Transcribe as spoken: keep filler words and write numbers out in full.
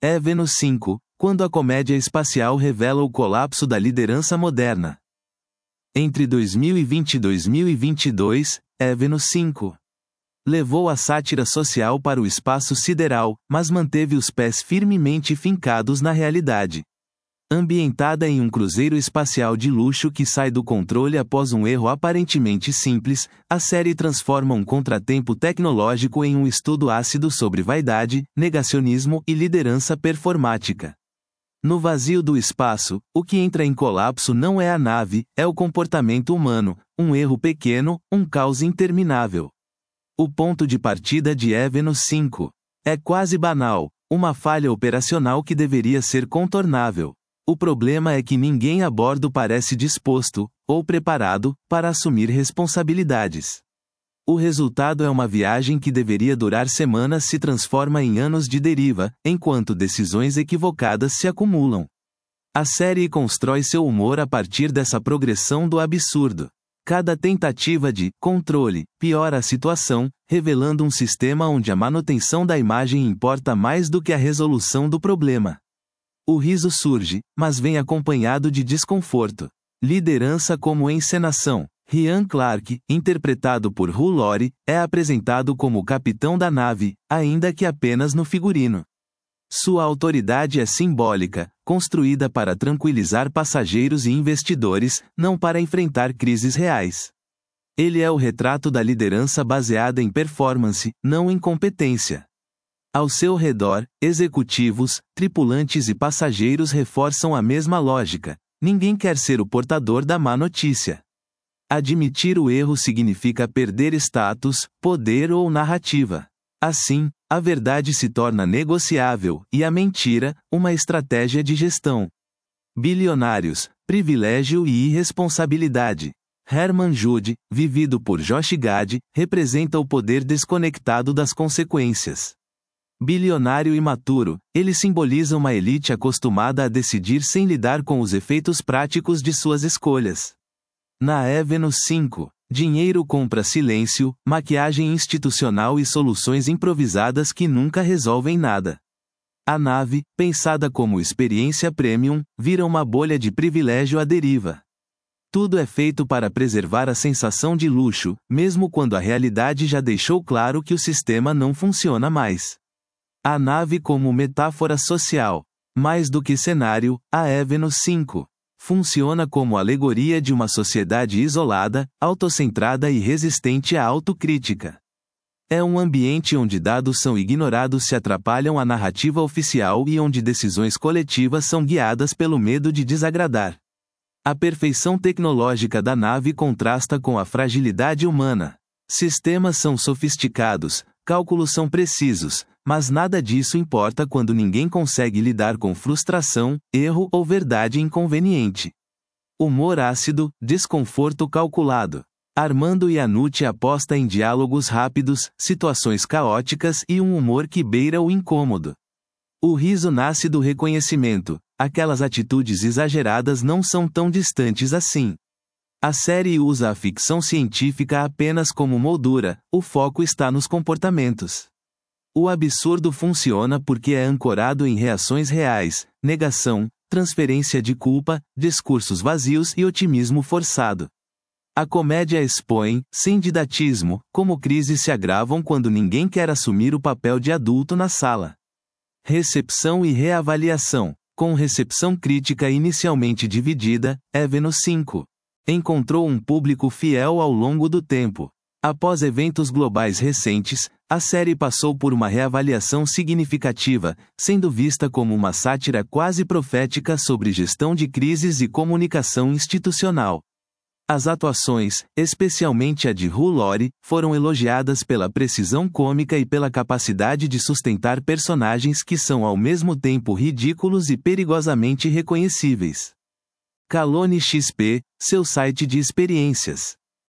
Vênus cinco, quando a comédia espacial revela o colapso da liderança moderna. Entre dois mil e vinte e dois mil e vinte e dois, Vênus cinco levou a sátira social para o espaço sideral, mas manteve os pés firmemente fincados na realidade. Ambientada em um cruzeiro espacial de luxo que sai do controle após um erro aparentemente simples, a série transforma um contratempo tecnológico em um estudo ácido sobre vaidade, negacionismo e liderança performática. No vazio do espaço, o que entra em colapso não é a nave, é o comportamento humano, um erro pequeno, um caos interminável. O ponto de partida de Vênus cinco é quase banal, uma falha operacional que deveria ser contornável. O problema é que ninguém a bordo parece disposto, ou preparado, para assumir responsabilidades. O resultado é uma viagem que deveria durar semanas se transforma em anos de deriva, enquanto decisões equivocadas se acumulam. A série constrói seu humor a partir dessa progressão do absurdo. Cada tentativa de controle piora a situação, revelando um sistema onde a manutenção da imagem importa mais do que a resolução do problema. O riso surge, mas vem acompanhado de desconforto. Liderança como encenação. Ryan Clark, interpretado por Hugh Laurie, é apresentado como o capitão da nave, ainda que apenas no figurino. Sua autoridade é simbólica, construída para tranquilizar passageiros e investidores, não para enfrentar crises reais. Ele é o retrato da liderança baseada em performance, não em competência. Ao seu redor, executivos, tripulantes e passageiros reforçam a mesma lógica: ninguém quer ser o portador da má notícia. Admitir o erro significa perder status, poder ou narrativa. Assim, a verdade se torna negociável, e a mentira, uma estratégia de gestão. Bilionários, privilégio e irresponsabilidade. Herman Jude, vivido por Josh Gad, representa o poder desconectado das consequências. Bilionário imaturo, ele simboliza uma elite acostumada a decidir sem lidar com os efeitos práticos de suas escolhas. Na Vênus cinco, dinheiro compra silêncio, maquiagem institucional e soluções improvisadas que nunca resolvem nada. A nave, pensada como experiência premium, vira uma bolha de privilégio à deriva. Tudo é feito para preservar a sensação de luxo, mesmo quando a realidade já deixou claro que o sistema não funciona mais. A nave como metáfora social. Mais do que cenário, a Vênus cinco funciona como alegoria de uma sociedade isolada, autocentrada e resistente à autocrítica. É um ambiente onde dados são ignorados se atrapalham a narrativa oficial e onde decisões coletivas são guiadas pelo medo de desagradar. A perfeição tecnológica da nave contrasta com a fragilidade humana. Sistemas são sofisticados, cálculos são precisos, mas nada disso importa quando ninguém consegue lidar com frustração, erro ou verdade inconveniente. Humor ácido, desconforto calculado. Armando Iannucci aposta em diálogos rápidos, situações caóticas e um humor que beira o incômodo. O riso nasce do reconhecimento, aquelas atitudes exageradas não são tão distantes assim. A série usa a ficção científica apenas como moldura, o foco está nos comportamentos. O absurdo funciona porque é ancorado em reações reais, negação, transferência de culpa, discursos vazios e otimismo forçado. A comédia expõe, sem didatismo, como crises se agravam quando ninguém quer assumir o papel de adulto na sala. Recepção e reavaliação. Com recepção crítica inicialmente dividida, Vênus cinco encontrou um público fiel ao longo do tempo. Após eventos globais recentes, a série passou por uma reavaliação significativa, sendo vista como uma sátira quase profética sobre gestão de crises e comunicação institucional. As atuações, especialmente a de Hugh Laurie, foram elogiadas pela precisão cômica e pela capacidade de sustentar personagens que são ao mesmo tempo ridículos e perigosamente reconhecíveis. Calone X P, seu site de experiências.